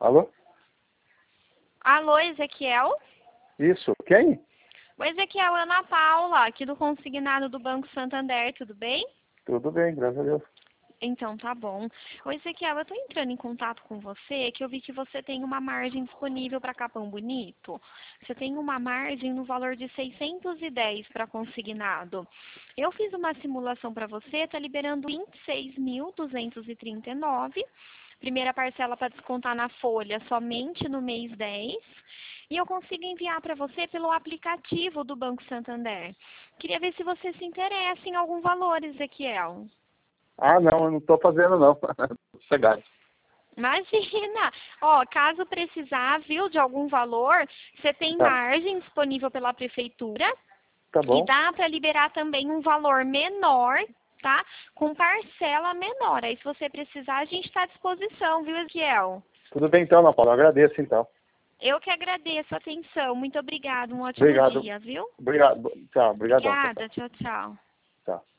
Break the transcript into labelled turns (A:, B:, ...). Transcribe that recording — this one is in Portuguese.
A: Alô?
B: Alô, Ezequiel?
A: Isso, quem?
B: O Ezequiel, é Ana Paula, aqui do consignado do Banco Santander, tudo bem?
A: Tudo bem, graças a Deus.
B: Então, tá bom. Ô, Ezequiel, eu tô entrando em contato com você, que eu vi que você tem uma margem disponível para Capão Bonito. Você tem uma margem no valor de 610 para consignado. Eu fiz uma simulação para você, tá liberando 26.239. Primeira parcela para descontar na folha somente no mês 10. E eu consigo enviar para você pelo aplicativo do Banco Santander. Queria ver se você se interessa em algum valor, Ezequiel.
A: Ah, não, eu não estou fazendo não. Sossegado.
B: Imagina! Ó, caso precisar, viu, de algum valor, você tem
A: Tá,
B: margem disponível pela prefeitura
A: tá
B: e
A: bom.
B: dá para liberar também um valor menor, tá? Com parcela menor. Aí, se você precisar, a gente está à disposição, viu, Ezequiel?
A: Tudo bem então, Ana Paula, eu agradeço então.
B: Eu que agradeço a atenção. Muito obrigada. Um ótimo
A: Obrigado.
B: dia, viu?
A: Obrigado. Tchau, obrigadão.
B: Obrigada. Tchau, tchau.
A: Tchau.